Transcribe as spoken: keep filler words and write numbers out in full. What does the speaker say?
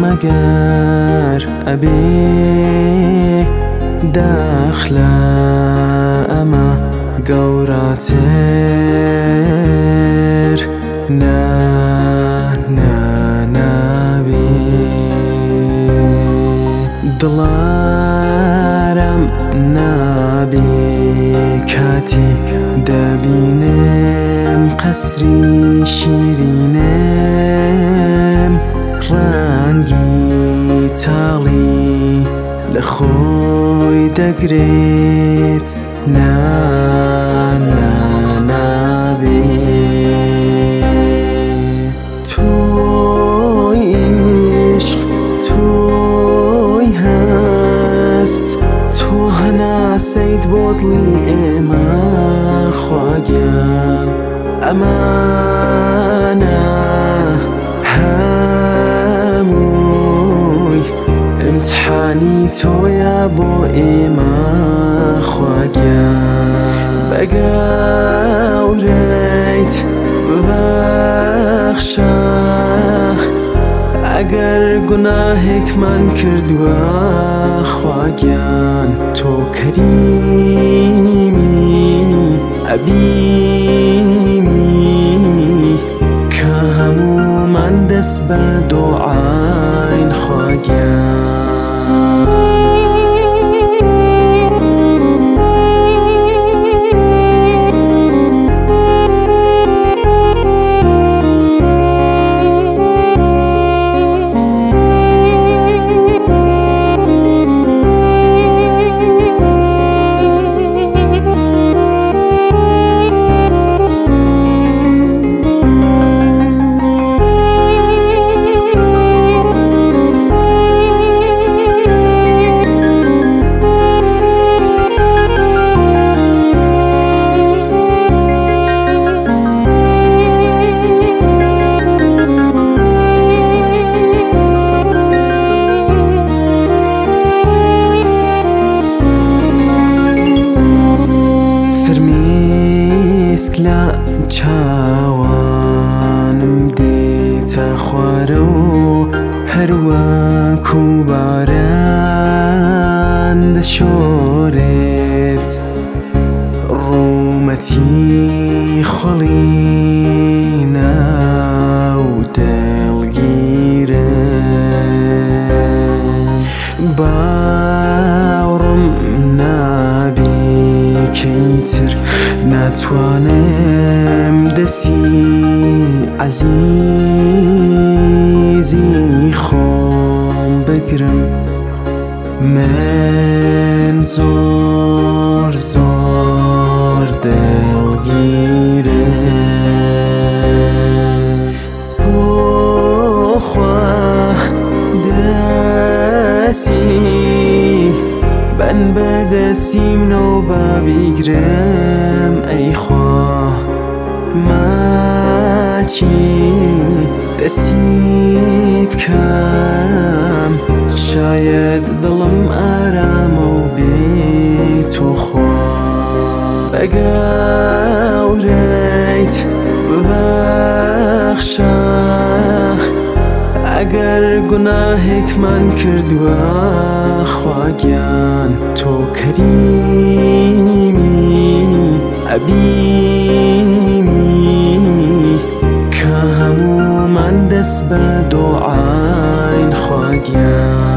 مگر ابي داخله اما گەوراتر نا نا نابێ دڵارەم نابێ کاتی دەبینم قەسری شیرینم ڕەنگی تاڵی لە خۆی دەگرێت نا نا نابێ تۆی عیشق تۆی هەست تۆ هەناسەیت بۆ دڵی ئێمە خواگیان ئەمانە هەمووی ئیمتحانی تۆیە بۆ ئێمە خواگیان بەگەورەیت ببەخشە ئەگەر گوناهێکمان کردووە خواگیان تۆ کەریمی ئەبینی کە هەموومان دەست بە دۆعاین خواگیان لە چاوانم دێتە خوارە و هەروەکو باران دەشۆرێت ڕوومەتی خۆڵی ناو دڵگیرم باوڕم نابێ کەیتر ناتوانم دەستی عەزیزی خۆم بگرم من زۆر زۆر دڵگیرم بۆ خوا دەستی بەن بەدەستی منەوە بابیگرم ئەی خوا ماچی دەستی بکەم شاید دڵم ئارامە و بێت و خوا بەگەورەیت ببەخشە ئەگەر گوناهێکمان کردووە خواگیان تۆ کەریمی ئەبینی کە هەموومان دەست بە دۆعاین خواگیان